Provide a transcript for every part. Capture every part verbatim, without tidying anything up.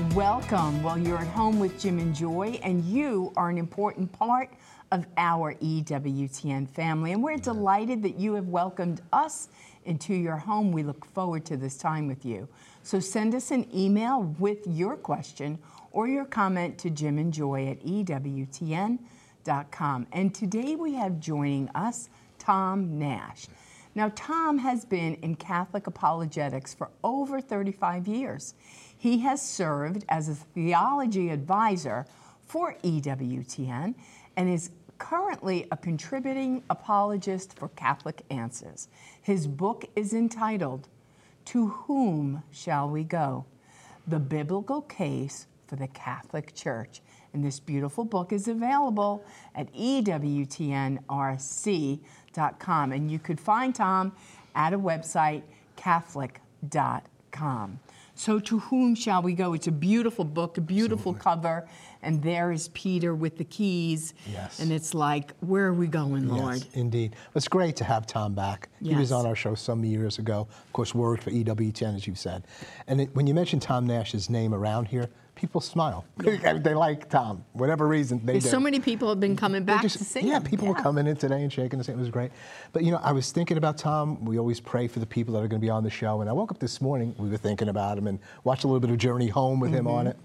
Welcome. Well, you're at home with Jim and Joy, and you are an important part of our E W T N family. And we're delighted that you have welcomed us into your home. We look forward to this time with you. So send us an email with your question or your comment to Jim and Joy at E W T N dot com. And today we have joining us Tom Nash. Now, Tom has been in Catholic apologetics for over thirty-five years. He has served as a theology advisor for E W T N and is currently a contributing apologist for Catholic Answers. His book is entitled, To Whom Shall We Go? The Biblical Case for the Catholic Church. And this beautiful book is available at E W T N R C dot com. And you could find Tom at a website, Catholic dot com. So To Whom Shall We Go? It's a beautiful book, a beautiful Absolutely. Cover, and there is Peter with the keys. Yes. And it's like, where are we going, Lord? Yes, indeed. It's great to have Tom back. Yes. He was on our show some years ago. Of course, worked for E W T N, as you've said. And it, when you mention Tom Nash's name around here, people smile. Yeah. They like Tom, whatever reason they There's do. so many people have been coming back just, to see yeah, him. people Yeah. were coming in today and shaking us. It was great. But, you know, I was thinking about Tom. We always pray for the people that are going to be on the show. And I woke up this morning, we were thinking about him and watched a little bit of Journey Home with mm-hmm. him on it.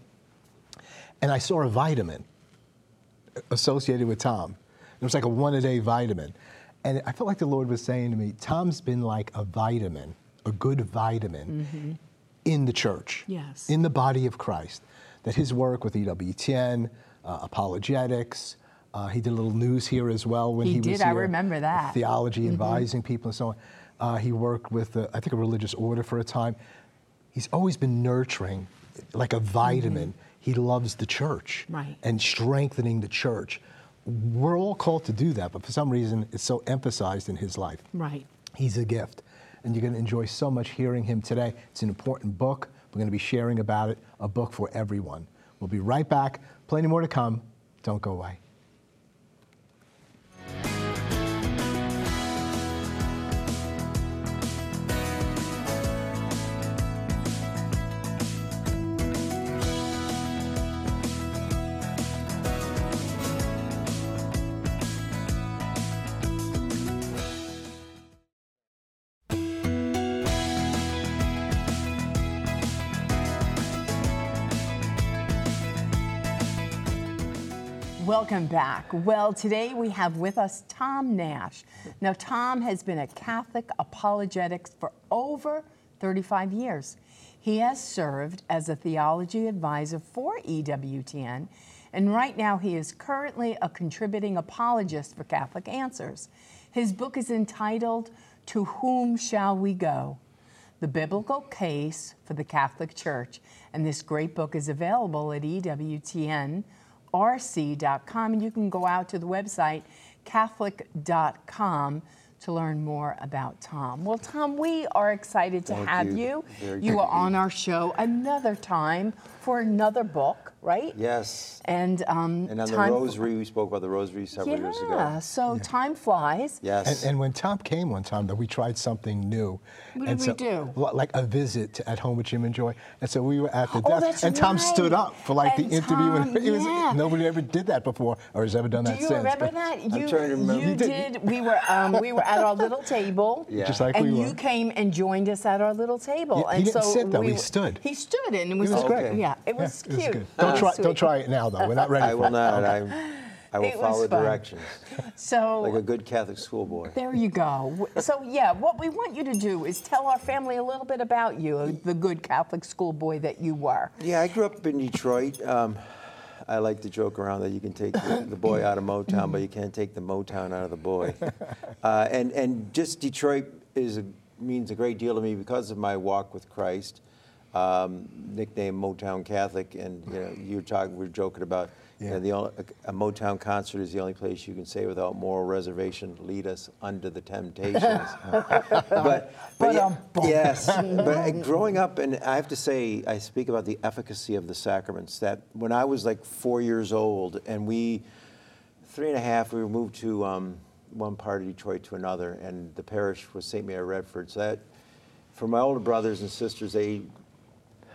And I saw a vitamin associated with Tom. It was like a one-a-day vitamin. And I felt like the Lord was saying to me, Tom's been like a vitamin, a good vitamin mm-hmm. in the church, yes. in the body of Christ. That his work with E W T N, uh, apologetics, uh, he did a little news here as well when he, he was did, here. I remember that. Theology, mm-hmm. advising people and so on. Uh, he worked with, uh, I think, a religious order for a time. He's always been nurturing, like a vitamin. Mm-hmm. He loves the church right. and strengthening the church. We're all called to do that, but for some reason, it's so emphasized in his life. Right. He's a gift, and you're going to enjoy so much hearing him today. It's an important book. We're going to be sharing about it, a book for everyone. We'll be right back. Plenty more to come. Don't go away. Welcome back. Well, today we have with us Tom Nash. Now, Tom has been a Catholic apologetics for over thirty-five years. He has served as a theology advisor for E W T N, and right now he is currently a contributing apologist for Catholic Answers. His book is entitled, To Whom Shall We Go? The Biblical Case for the Catholic Church. And this great book is available at E W T N R C dot com, and you can go out to the website Catholic dot com to learn more about Tom. Well, Tom, we are excited to Thank have you. you. You are on our show another time for another book, right? Yes. And um, and on the time rosary, we spoke about the rosary several yeah, years ago. Yeah, so Yeah. time flies. Yes. And, and when Tom came one time, that we tried something new. What and did so, we do? l- Like a visit to At Home with Jim and Joy. And so we were at the Oh, desk, that's and Tom right. stood up for like And the interview. Tom, and it was, yeah. Nobody ever did that before, or has ever done Do that you since. remember but- that? I'm You, trying to remember. you You did. did. We were um, we were at our little table. Yeah. Just like and we you were. came and joined us at our little table. He- he and didn't so sit, though. we He were- stood. He stood in and was, It was so- great. Yeah, it was Yeah, it cute. good. Don't It try, was don't sweet. try it now, though. We're not ready I for will it. not. Okay. I, I will It was follow fun. directions So like a good Catholic schoolboy. there you go. So yeah, what we want you to do is tell our family a little bit about you, the good Catholic schoolboy that you were. Yeah, I grew up in Detroit. Um, I like to joke around that you can take the, the boy out of Motown, but you can't take the Motown out of the boy. Uh, and and just Detroit is a, means a great deal to me because of my walk with Christ. Um, nicknamed Motown Catholic, and you know, you're talking, we're joking about. Yeah. You know, the only, a, a Motown concert is the only place you can say without moral reservation, lead us under the temptations. but, but yeah, yes, but growing up, and I have to say, I speak about the efficacy of the sacraments, that when I was like four years old, and we, three and a half, we were moved to um, one part of Detroit to another, and the parish was Saint Mary Redford. So that, for my older brothers and sisters, they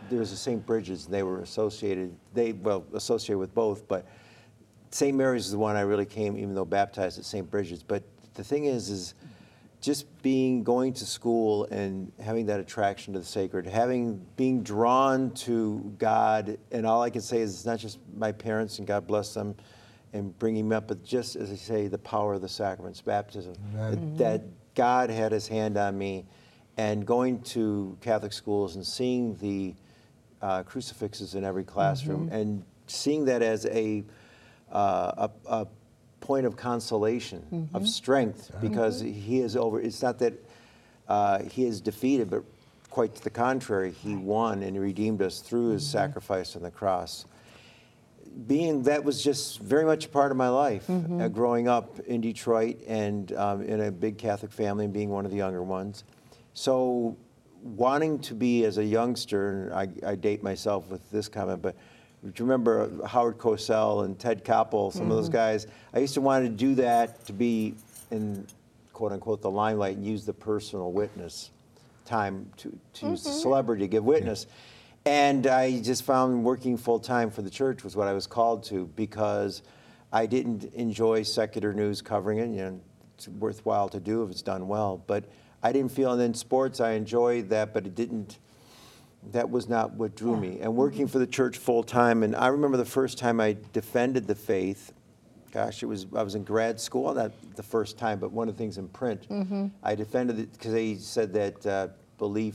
there was a Saint Bridget's, and they were associated, they, well, associated with both, but Saint Mary's is the one I really came, even though baptized at Saint Bridget's. But the thing is, is just being, going to school and having that attraction to the sacred, having, being drawn to God, and all I can say is it's not just my parents, and God bless them, and bringing me up, but just, as I say, the power of the sacraments, baptism, that, that God had his hand on me, and going to Catholic schools and seeing the uh, crucifixes in every classroom, mm-hmm. and seeing that as a, uh, a, a point of consolation, mm-hmm. of strength, because mm-hmm. he is over, it's not that uh, he is defeated, but quite to the contrary, he won and he redeemed us through his mm-hmm. sacrifice on the cross. Being, that was just very much a part of my life, mm-hmm. uh, growing up in Detroit and um, in a big Catholic family and being one of the younger ones. So wanting to be, as a youngster, and I, I date myself with this comment, but do you remember Howard Cosell and Ted Koppel, some mm-hmm. of those guys? I used to want to do that, to be in, quote unquote, the limelight and use the personal witness time to, to mm-hmm. use the celebrity to give witness. Yeah. And I just found working full-time for the church was what I was called to, because I didn't enjoy secular news covering it. You know, it's worthwhile to do if it's done well. But I didn't feel, and then sports, I enjoyed that, but it didn't, that was not what drew me. And working for the church full-time, and I remember the first time I defended the faith, gosh, it was, I was in grad school, not the first time, but one of the things in print. Mm-hmm. I defended it because they said that uh, belief,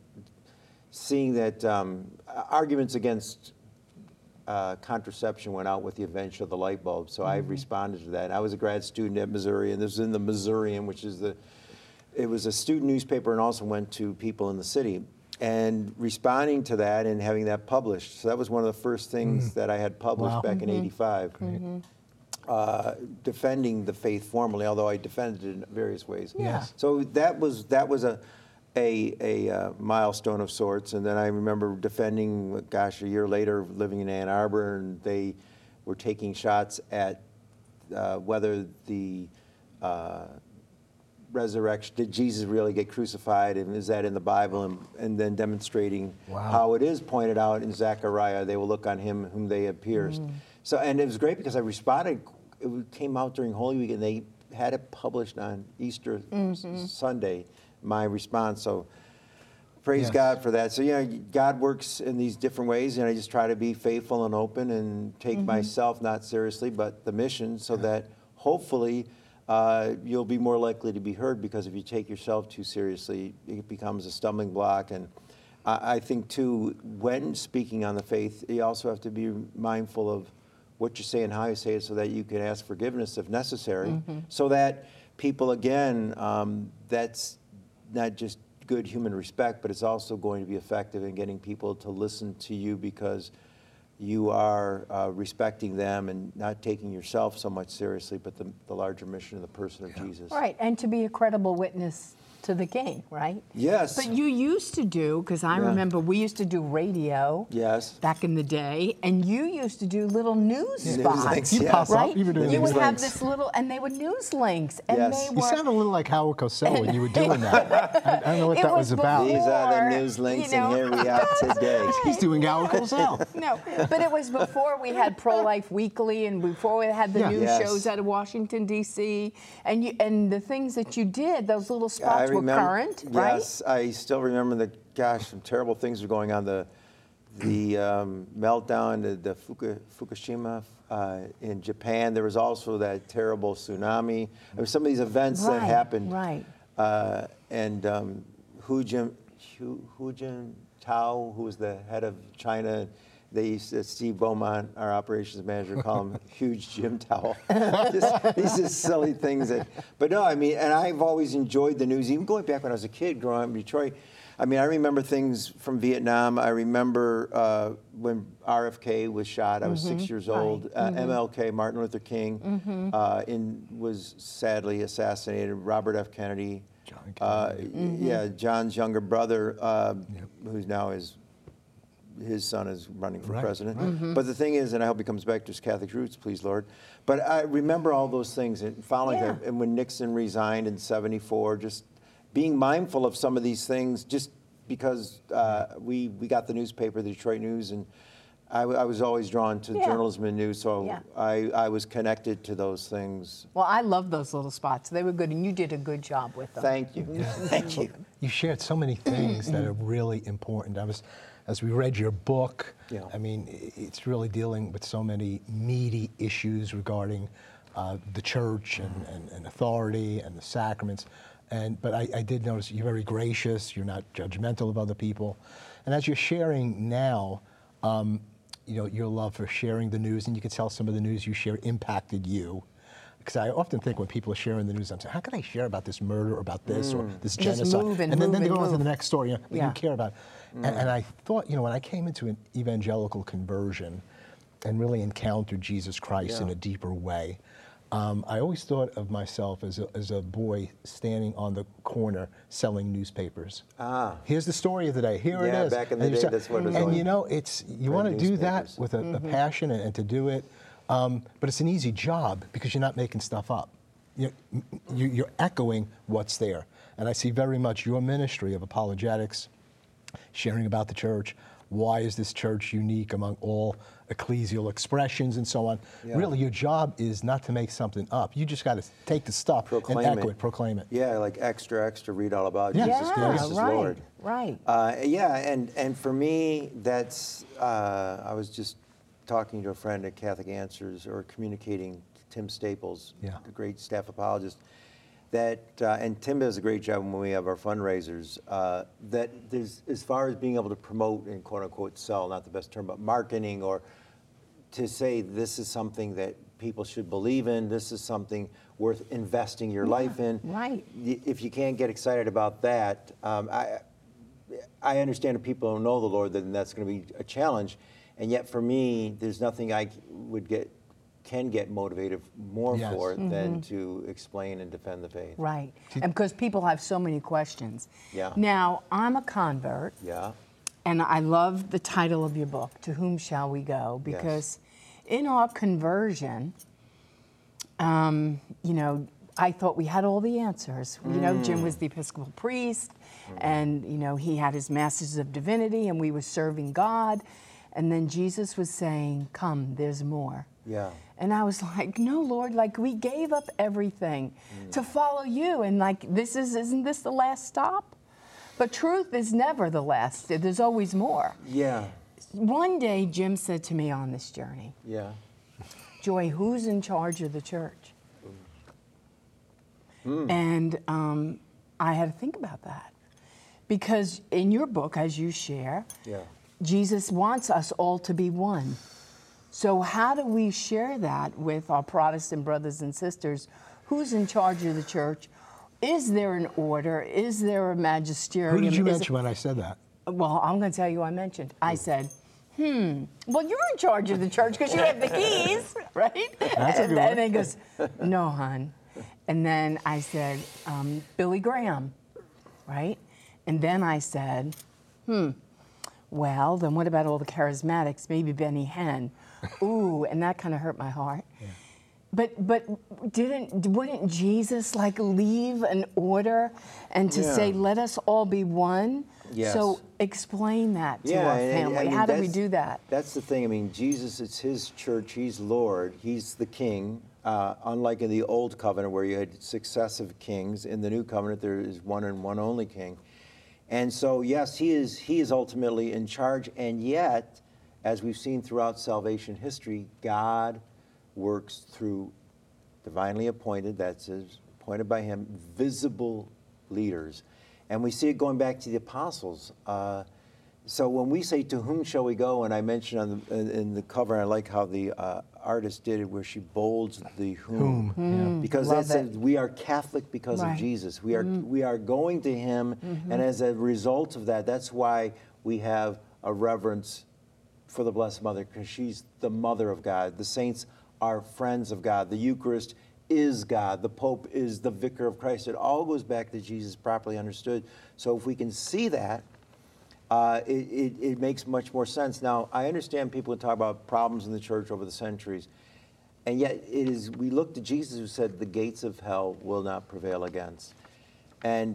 seeing that um, arguments against uh, contraception went out with the invention of the light bulb, so mm-hmm. I responded to that. And I was a grad student at Missouri, and this was in the Missourian, which is the, it was a student newspaper and also went to people in the city. And responding to that and having that published. So that was one of the first things mm-hmm. that I had published wow. back mm-hmm. in eighty-five. Mm-hmm. Uh, defending the faith formally, although I defended it in various ways. Yeah. So that was, that was a, a, a uh, milestone of sorts. And then I remember defending, gosh, a year later, living in Ann Arbor, and they were taking shots at uh, whether the uh, resurrection, did Jesus really get crucified, and is that in the Bible, and, and then demonstrating wow. how it is pointed out in Zechariah, they will look on him whom they have pierced. Mm. So, and it was great because I responded, it came out during Holy Week, and they had it published on Easter mm-hmm. Sunday, my response. So praise yes. God for that. So, you know, God works in these different ways, and I just try to be faithful and open and take mm-hmm. myself not seriously, but the mission, so yeah. that hopefully uh, you'll be more likely to be heard, because if you take yourself too seriously, it becomes a stumbling block. And I, I think, too, when speaking on the faith, you also have to be mindful of what you say and how you say it, so that you can ask forgiveness if necessary, mm-hmm. so that people, again, um, that's not just good human respect, but it's also going to be effective in getting people to listen to you, because you are uh, respecting them and not taking yourself so much seriously, but the, the larger mission of the person of yeah. Jesus. Right, and to be a credible witness to the King, right? Yes. But you used to do, because I yeah. remember we used to do radio yes. back in the day, and you used to do little news yeah. spots. News links, you yes. pop right? up, you were doing You news would links. have this little, and they were news links, and yes. they were. You sound a little like Howard Cosell when you were doing that. I, I don't know what that was, was about. These are the news links, you know, and here we are today. He's doing Howard Cosell. No, but it was before we had Pro-Life Weekly, and before we had the Yeah. news Yes. shows out of Washington, D C, and you, and the things that you did, those little spots I were remember, current, right? Yes, I still remember the, gosh, some terrible things were going on. The the um, meltdown, the, the Fuku, Fukushima uh, in Japan. There was also that terrible tsunami. There were some of these events Right, that happened. right. Uh, and um, Hu Jin, Hu, Hu Jintao, who was the head of China, they used to, Steve Beaumont, our operations manager, call him Huge Jim Towel. Just, these just silly things that, but no, I mean, and I've always enjoyed the news, even going back when I was a kid growing up in Detroit. I mean, I remember things from Vietnam. I remember uh, when R F K was shot. I was mm-hmm. six years old. Right. Uh, mm-hmm. M L K, Martin Luther King, mm-hmm. uh, in, was sadly assassinated. Robert F. Kennedy. John Kennedy. Uh, mm-hmm. Yeah, John's younger brother, uh, yep. who's now his his son is running for right, president. right. Mm-hmm. But the thing is, and I hope he comes back to his Catholic roots, please, Lord. But I remember all those things and following Yeah. him. And when Nixon resigned in seventy-four, just being mindful of some of these things, just because uh, we we got the newspaper, the Detroit News, and I, w- I was always drawn to Yeah. journalism and news, so Yeah. I, I was connected to those things. Well, I love those little spots. They were good, and you did a good job with them. Thank you. Thank you. You shared so many things that are really important. I was, as we read your book, Yeah. I mean, i- it's really dealing with so many meaty issues regarding uh, the church and, and, and authority and the sacraments. And but I, I did notice you're very gracious. You're not judgmental of other people. And as you're sharing now, um, you know, your love for sharing the news, and you can tell some of the news you share impacted you. Because I often think when people are sharing the news, I'm saying, how can I share about this murder or about this or this Just genocide? move and then, move then they and go on to move. the next story. You know, Yeah. you care about it. And, and I thought, you know, when I came into an evangelical conversion and really encountered Jesus Christ in Yeah. a deeper way, um, I always thought of myself as a, as a boy standing on the corner selling newspapers. Ah. Here's the story of the day. Here Yeah, it is. back in the And you day, start- that's what it was And like. you know, it's you Read want to do that newspapers. with a, a passion and, and to do it, um, but it's an easy job because you're not making stuff up. You're, you- you're echoing what's there. And I see very much your ministry of apologetics, sharing about the church. Why is this church unique among all ecclesial expressions and so on? Yeah. Really, your job is not to make something up. You just got to take the stuff Proclaim and echo it. it, proclaim it. Yeah, like extra, extra, read all about Yeah. Jesus Yeah, Christ is right, Lord. right. Uh, yeah, and, and for me, that's, uh, I was just talking to a friend at Catholic Answers, or communicating to Tim Staples, Yeah. the great staff apologist, that, uh, and Tim does a great job when we have our fundraisers, uh, that there's, as far as being able to promote and quote unquote sell, not the best term, but marketing, or to say this is something that people should believe in, this is something worth investing your life in. right. Y- If you can't get excited about that, um, I, I understand if people don't know the Lord, then that's going to be a challenge. And yet for me, there's nothing I c- would get, can get motivated more Yes. for than to explain and defend the faith. Right. And because people have so many questions. Yeah. Now, I'm a convert. Yeah. And I love the title of your book, To Whom Shall We Go? Because in our conversion, um, you know, I thought we had all the answers. You know, Jim was the Episcopal priest, and, you know, he had his Masters of Divinity, and we were serving God. And then Jesus was saying, come, there's more. Yeah. And I was like, no, Lord, like we gave up everything to follow you. And like, this is, isn't this the last stop? But truth is never the last. There's always more. Yeah. One day, Jim said to me on this journey, Yeah. Joy, who's in charge of the church? And um, I had to think about that. Because in your book, as you share, Yeah. Jesus wants us all to be one. So how do we share that with our Protestant brothers and sisters? Who's in charge of the church? Is there an order? Is there a magisterium? Who did you Is mention when I said that? Well, I'm going to tell you who I mentioned. I said, hmm, well, you're in charge of the church because you have the keys, right? That's a and, good and one. he goes, no, hon. And then I said, um, Billy Graham, right? And then I said, hmm, well, then what about all the charismatics? Maybe Benny Hinn. Ooh, and that kind of hurt my heart. Yeah. But but didn't wouldn't Jesus like leave an order and to Yeah. say, let us all be one? Yes. So explain that to Yeah, our and- and, family. I mean, How do we that's- do that? That's the thing. I mean, Jesus, it's his church. He's Lord. He's the king. Uh, unlike in the old covenant where you had successive kings, in the new covenant there is one and one only king. And so, yes, he is, he is ultimately in charge. And yet, as we've seen throughout salvation history, God works through divinely appointed, that's his, appointed by him, visible leaders. And we see it going back to the apostles. Uh, so when we say, to whom shall we go? And I mentioned on the, in, in the cover, I like how the uh, artist did it, where she bolds the whom. Whom, Because Love that says it. we are Catholic because Right. of Jesus. We are, we are going to him. And as a result of that, that's why we have a reverence for the Blessed Mother, because she's the Mother of God. The saints are friends of God. The Eucharist is God. The Pope is the Vicar of Christ. It all goes back to Jesus properly understood. So if we can see that, uh, it, it, it makes much more sense. Now, I understand people talk about problems in the church over the centuries, and yet it is, we look to Jesus who said, the gates of hell will not prevail against. And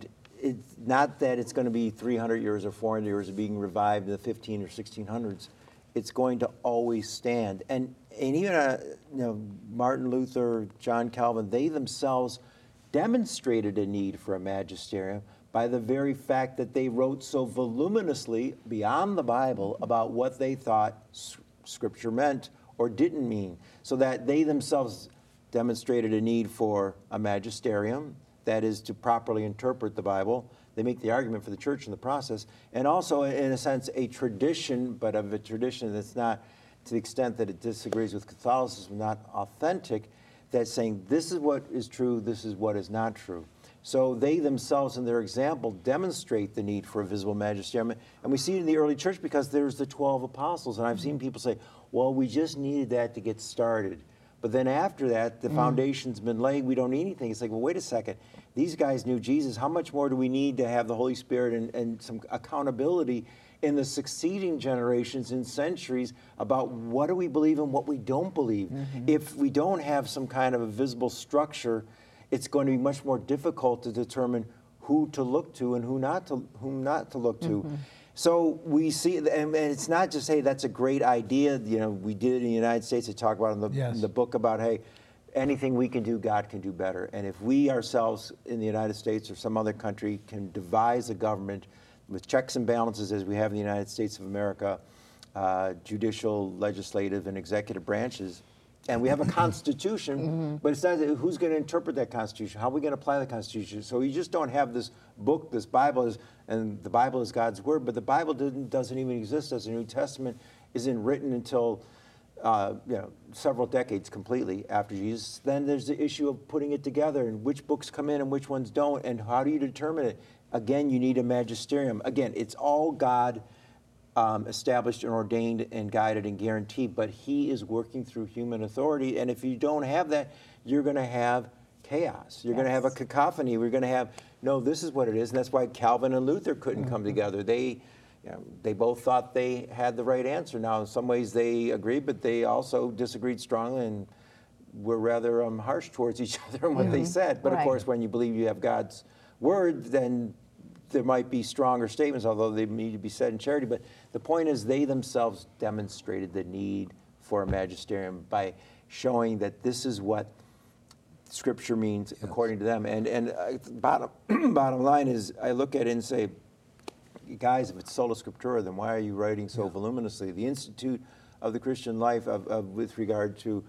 it's not that it's going to be three hundred years or four hundred years of being revived in the fifteen or sixteen hundreds. It's going to always stand. And, and even uh, you know, Martin Luther, John Calvin, they themselves demonstrated a need for a magisterium by the very fact that they wrote so voluminously beyond the Bible about what they thought Scripture meant or didn't mean, so that they themselves demonstrated a need for a magisterium, that is to properly interpret the Bible. They make the argument for the church in the process, and also, in a sense, a tradition, but of a tradition that's not, to the extent that it disagrees with Catholicism, not authentic, that's saying this is what is true, this is what is not true. So they themselves, in their example, demonstrate the need for a visible magisterium. And we see it in the early church because there's the twelve apostles. And I've seen people say, well, we just needed that to get started. But then after that, the mm. foundation's been laid, we don't need anything. It's like, well, wait a second. These guys knew Jesus. How much more do we need to have the Holy Spirit and, and some accountability in the succeeding generations and centuries about what do we believe and what we don't believe? Mm-hmm. If we don't have some kind of a visible structure, it's going to be much more difficult to determine who to look to and who not to, whom not to look to. Mm-hmm. So we see, and it's not just, hey, that's a great idea. You know, we did it in the United States. They talk about in the, yes. in the book about, hey, anything we can do, God can do better. And if we ourselves in the United States or some other country can devise a government with checks and balances as we have in the United States of America, uh, judicial, legislative, and executive branches, and we have a constitution, mm-hmm. but it's not who's going to interpret that constitution, how are we going to apply the constitution. So you just don't have this book, this Bible, is, and the Bible is God's word, but the Bible didn't, doesn't even exist as a New Testament, isn't written until uh, you know, several decades completely after Jesus. Then there's the issue of putting it together and which books come in and which ones don't, and how do you determine it? Again, you need a magisterium. Again, it's all God Um, established and ordained and guided and guaranteed, but he is working through human authority. And if you don't have that, you're going to have chaos. You're yes. going to have a cacophony. We're going to have, no, this is what it is. And that's why Calvin and Luther couldn't mm-hmm. come together. They, you know, they both thought they had the right answer. Now, in some ways they agreed, but they also disagreed strongly and were rather um, harsh towards each other in what mm-hmm. they said. But right. of course, when you believe you have God's word, then there might be stronger statements, although they need to be said in charity. But the point is they themselves demonstrated the need for a magisterium by showing that this is what Scripture means yes. according to them. And and uh, bottom, bottom line is I look at it and say, guys, if it's sola scriptura, then why are you writing so yeah. voluminously? The Institute of the Christian Life of, of with regard to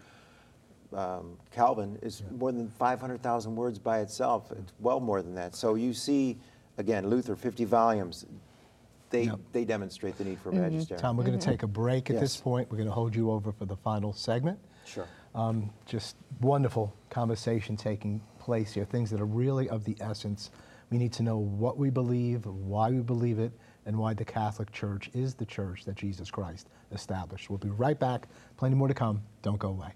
um, Calvin is yeah. more than five hundred thousand words by itself. It's well more than that. So you see, again, Luther, fifty volumes. They yep. they demonstrate the need for mm-hmm. magisterium. Tom, we're going to mm-hmm. take a break at yes. this point. We're going to hold you over for the final segment. Sure. Um, just wonderful conversation taking place here, things that are really of the essence. We need to know what we believe, why we believe it, and why the Catholic Church is the church that Jesus Christ established. We'll be right back. Plenty more to come. Don't go away.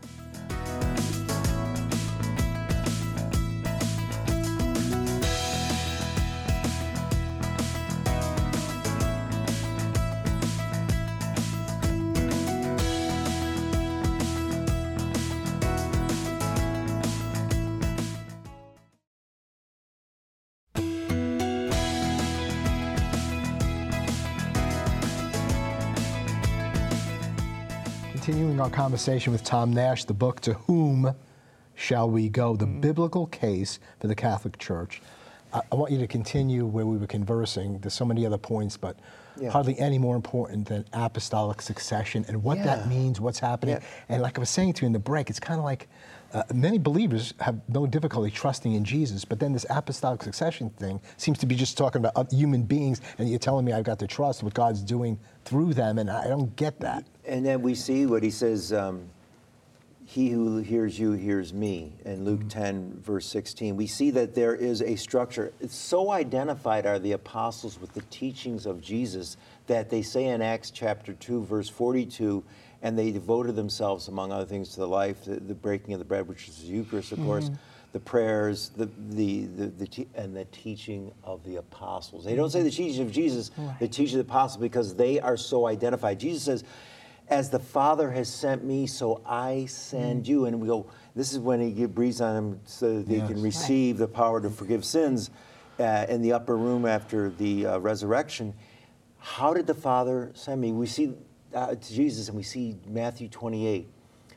Continuing our conversation with Tom Nash, the book, To Whom Shall We Go? The mm. Biblical Case for the Catholic Church. I, I want you to continue where we were conversing. There's so many other points, but yeah. hardly any more important than apostolic succession and what yeah. that means, what's happening. Yeah. And like I was saying to you in the break, it's kind of like uh, many believers have no difficulty trusting in Jesus, but then this apostolic succession thing seems to be just talking about human beings, and you're telling me I've got to trust what God's doing through them, and I don't get that. And then we see what he says, um, he who hears you hears me, in Luke mm-hmm. ten, verse sixteen. We see that there is a structure. It's so identified are the apostles with the teachings of Jesus that they say in Acts chapter two, verse forty-two, and they devoted themselves, among other things, to the life, the, the breaking of the bread, which is the Eucharist, of mm-hmm. course, the prayers, the the the, the te- and the teaching of the apostles. They don't say the teaching of Jesus, right. the teaching of the apostles, because they are so identified. Jesus says, as the Father has sent me, so I send mm. you. And we go, this is when he breathes on them so that they yes. can receive right. the power to forgive sins. uh, in the upper room after the uh, resurrection, how did the Father send me? We see uh, Jesus, and we see Matthew twenty-eight,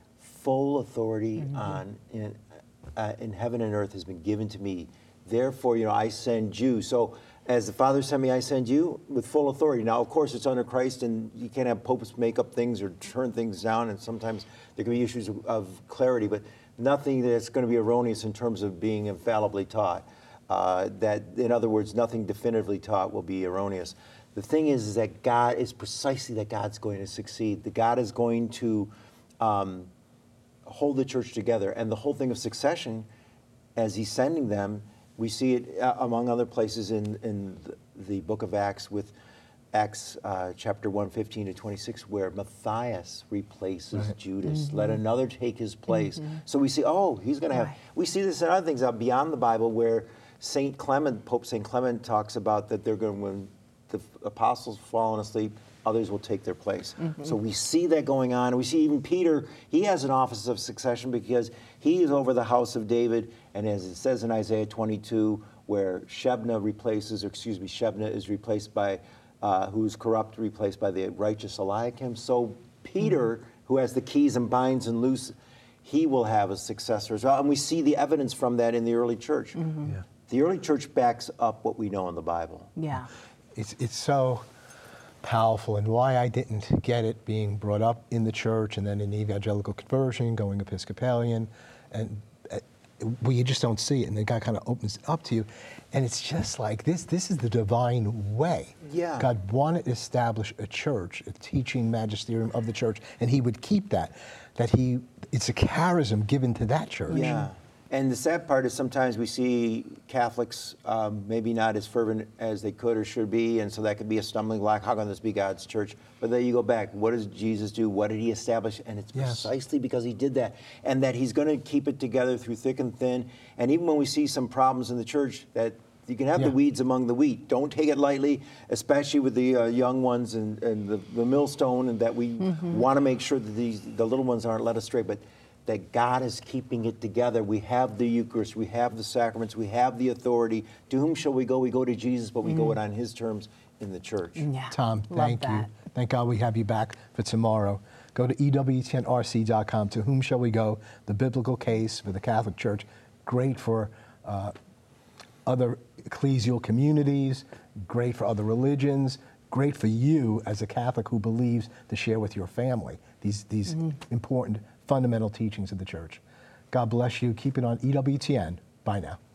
full authority mm-hmm. on in, uh, in heaven and earth has been given to me. Therefore, you know, I send you. So, as the Father sent me, I send you with full authority. Now, of course, it's under Christ, and you can't have popes make up things or turn things down, and sometimes there can be issues of, of clarity, but nothing that's going to be erroneous in terms of being infallibly taught. Uh, that, in other words, nothing definitively taught will be erroneous. The thing is, is that God is precisely that God's going to succeed. That God is going to um, hold the church together. And the whole thing of succession, as he's sending them, we see it uh, among other places in, in the, the book of Acts with Acts uh, chapter one, fifteen to twenty-six, where Matthias replaces right. Judas. Mm-hmm. Let another take his place. Mm-hmm. So we see, oh, he's going to have, right. we see this in other things out beyond the Bible where Saint Clement, Pope Saint Clement talks about that they're going to, when the apostles have fallen asleep, others will take their place. Mm-hmm. So we see that going on. We see even Peter, he has an office of succession because he is over the house of David. And as it says in Isaiah twenty-two, where Shebna replaces, or excuse me, Shebna is replaced by, uh, who's corrupt, replaced by the righteous Eliakim. So Peter, mm-hmm. who has the keys and binds and loose, he will have a successor as well. And we see the evidence from that in the early church. Mm-hmm. Yeah. The early church backs up what we know in the Bible. Yeah. It's, it's so powerful, and why I didn't get it being brought up in the church and then in evangelical conversion, going Episcopalian, and uh, well, you just don't see it, and then God kind of opens it up to you, and it's just like this. This is the divine way. Yeah. God wanted to establish a church, a teaching magisterium of the church, and He would keep that. That He, it's a charism given to that church. Yeah. And the sad part is sometimes we see Catholics um, maybe not as fervent as they could or should be, and so that could be a stumbling block. How can this be God's church? But then you go back, what does Jesus do? What did He establish? And it's yes. precisely because He did that, and that He's going to keep it together through thick and thin. And even when we see some problems in the church, that you can have yeah. the weeds among the wheat. Don't take it lightly, especially with the uh, young ones and, and the, the millstone, and that we mm-hmm. want to make sure that these the little ones aren't led astray. But that God is keeping it together. We have the Eucharist, we have the sacraments, we have the authority. To whom shall we go? We go to Jesus, but we mm. go it on His terms in the church. Yeah. Tom, Love thank that. you. Thank God we have you back for tomorrow. Go to E W T N R C dot com. To whom shall we go? The biblical case for the Catholic Church. Great for uh, other ecclesial communities, great for other religions, great for you as a Catholic who believes to share with your family these, these mm. important fundamental teachings of the church. God bless you. Keep it on E W T N. Bye now.